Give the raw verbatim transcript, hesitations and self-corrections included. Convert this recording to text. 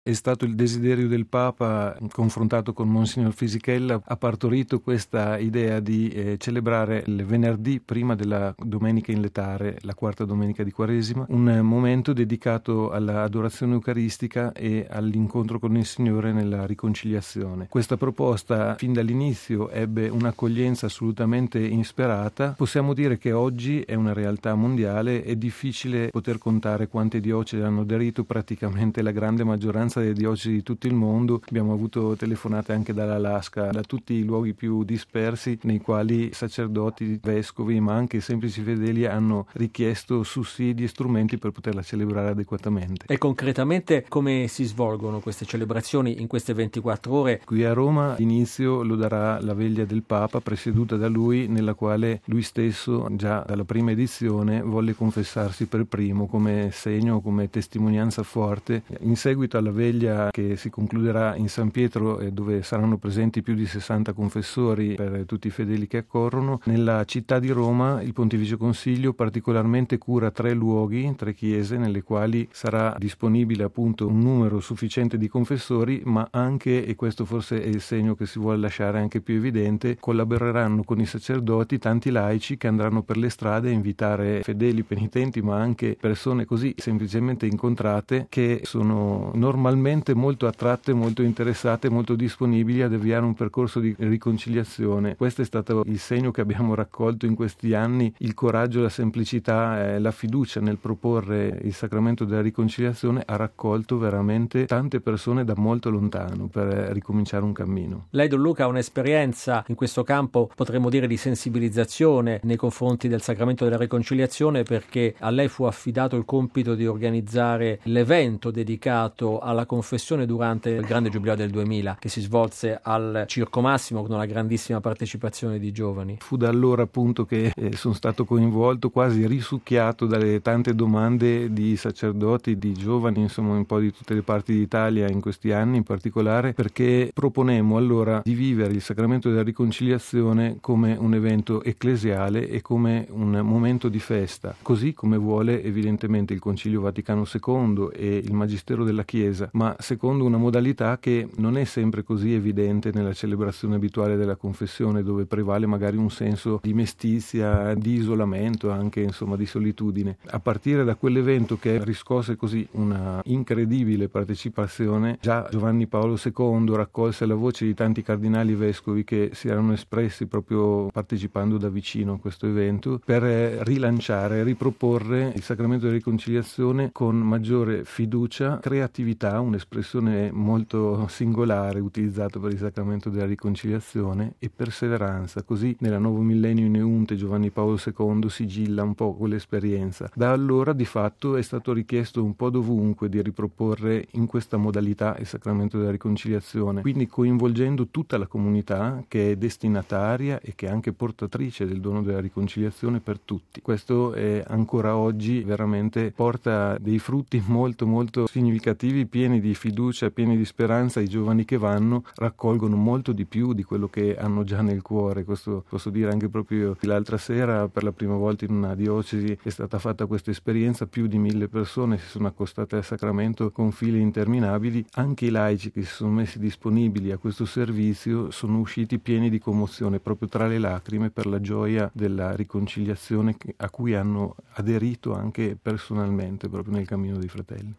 È stato il desiderio del Papa, confrontato con Monsignor Fisichella, ha partorito questa idea di eh, celebrare il venerdì prima della Domenica in Letare, la quarta domenica di Quaresima, un eh, momento dedicato all'adorazione eucaristica e all'incontro con il Signore nella riconciliazione. Questa proposta fin dall'inizio ebbe un'accoglienza assolutamente insperata. Possiamo dire che oggi è una realtà mondiale, è difficile poter contare quante diocesi hanno aderito, praticamente la grande maggioranza delle diocesi di tutto il mondo. Abbiamo avuto telefonate anche dall'Alaska, da tutti i luoghi più dispersi, nei quali sacerdoti, vescovi, ma anche semplici fedeli hanno richiesto sussidi e strumenti per poterla celebrare adeguatamente. E concretamente come si svolgono queste celebrazioni in queste ventiquattro ore? Qui a Roma l'inizio lo darà la veglia del Papa, presieduta da lui, nella quale lui stesso già dalla prima edizione volle confessarsi per primo come segno, come testimonianza forte. In seguito alla veglia che si concluderà in San Pietro, eh, dove saranno presenti più di sessanta confessori per tutti i fedeli che accorrono, nella città di Roma il Pontificio Consiglio particolarmente cura tre luoghi, tre chiese, nelle quali sarà disponibile appunto un numero sufficiente di confessori, ma anche, e questo forse è il segno che si vuole lasciare anche più evidente, collaboreranno con i sacerdoti tanti laici che andranno per le strade a invitare fedeli penitenti, ma anche persone così semplicemente incontrate, che sono normalmente molto attratte, molto interessate, molto disponibili ad avviare un percorso di riconciliazione. Questo è stato il segno che abbiamo raccolto in questi anni: il coraggio, la semplicità, eh, la fiducia nel proporre il sacramento della riconciliazione ha raccolto veramente tante persone da molto lontano per ricominciare un cammino. Lei, Don Luca, ha un'esperienza in questo campo, potremmo dire, di sensibilizzazione nei confronti del sacramento della riconciliazione, perché a lei fu affidato il compito di organizzare l'evento dedicato alla confessione durante il grande giubileo del duemila, che si svolse al Circo Massimo con una grandissima partecipazione di giovani. Fu da allora appunto che eh, sono stato coinvolto, quasi risucchiato dalle tante domande di sacerdoti, di giovani, insomma un po' di tutte le parti d'Italia in questi anni in particolare, perché proponemmo allora di vivere il sacramento della riconciliazione come un evento ecclesiale e come un momento di festa, così come vuole evidentemente il Concilio Vaticano secondo e il Magistero della Chiesa, ma secondo una modalità che non è sempre così evidente nella celebrazione abituale della confessione, dove prevale magari un senso di mestizia, di isolamento, anche insomma di solitudine. A partire da quell'evento che riscosse così una incredibile partecipazione, già Giovanni Paolo secondo raccolse la voce di tanti cardinali e vescovi che si erano espressi proprio partecipando da vicino a questo evento, per rilanciare, riproporre il sacramento della riconciliazione con maggiore fiducia, creatività, un'espressione molto singolare utilizzata per il sacramento della riconciliazione, e perseveranza. Così nella Nuovo Millennio in Eunte Giovanni Paolo secondo sigilla un po' quell'esperienza. Da allora di fatto è stato richiesto un po' dovunque di riproporre in questa modalità il sacramento della riconciliazione, quindi coinvolgendo tutta la comunità che è destinataria e che è anche portatrice del dono della riconciliazione per tutti. Questo è ancora oggi veramente porta dei frutti molto molto significativi, pieni di fiducia, pieni di speranza. I giovani che vanno raccolgono molto di più di quello che hanno già nel cuore. Questo posso dire anche proprio l'altra sera, per la prima volta in una diocesi è stata fatta questa esperienza, più di mille persone si sono accostate al sacramento con file interminabili. Anche i laici che si sono messi disponibili a questo servizio sono usciti pieni di commozione, proprio tra le lacrime, per la gioia della riconciliazione a cui hanno aderito anche personalmente proprio nel cammino dei fratelli.